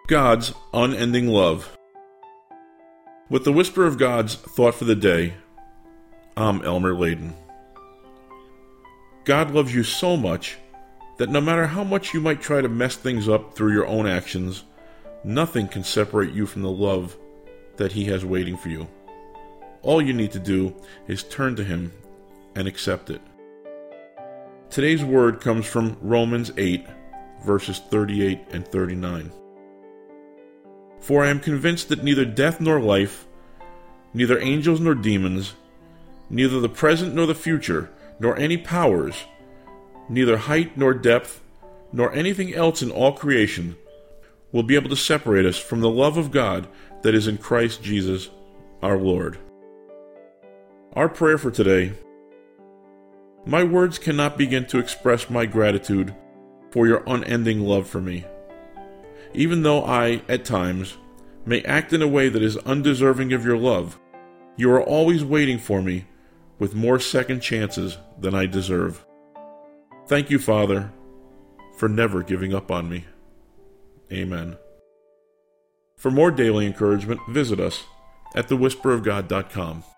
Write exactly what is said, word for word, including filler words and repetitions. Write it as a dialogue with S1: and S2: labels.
S1: God's unending love. With the whisper of God's thought for the day, I'm Elmer Layden. God loves you so much that no matter how much you might try to mess things up through your own actions, nothing can separate you from the love that He has waiting for you. All you need to do is turn to Him and accept it. Today's word comes from Romans eight, verses thirty-eight and thirty-nine. For I am convinced that neither death nor life, neither angels nor demons, neither the present nor the future, nor any powers, neither height nor depth, nor anything else in all creation, will be able to separate us from the love of God that is in Christ Jesus our Lord. Our prayer for today. My words cannot begin to express my gratitude for your unending love for me. Even though I, at times, may act in a way that is undeserving of your love, you are always waiting for me with more second chances than I deserve. Thank you, Father, for never giving up on me. Amen. For more daily encouragement, visit us at the whisper of god dot com.